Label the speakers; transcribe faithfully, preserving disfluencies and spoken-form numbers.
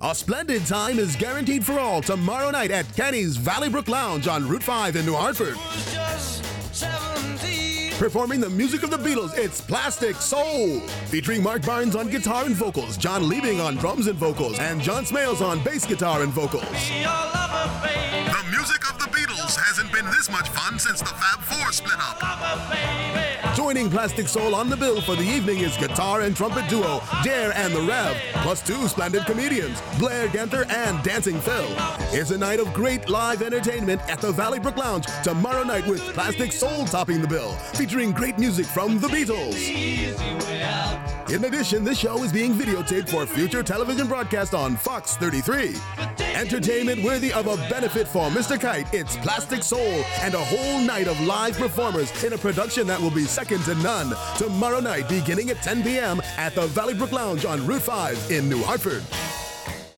Speaker 1: A splendid time is guaranteed for all tomorrow night at Kenny's Valley Brook Lounge on Route five in New Hartford. Performing the music of the Beatles, it's Plastic Soul. Featuring Mark Barnes on guitar and vocals, John Liebing on drums and vocals, and John Smales on bass guitar and vocals. The music of the Beatles hasn't been this much fun since the Fab Four split up. Joining Plastic Soul on the bill for the evening is guitar and trumpet duo Dare and the Rev, plus two splendid comedians, Blair Ganther and Dancing Phil. It's a night of great live entertainment at the Valley Brook Lounge tomorrow night with Plastic Soul topping the bill, featuring great music from the Beatles. In addition, this show is being videotaped for future television broadcast on Fox thirty-three. Entertainment worthy of a benefit for Mister Kite, it's Plastic Soul and a whole night of live performers in a production that will be second to none. Tomorrow night beginning at ten p.m. at the Valley Brook Lounge on Route five in New Hartford.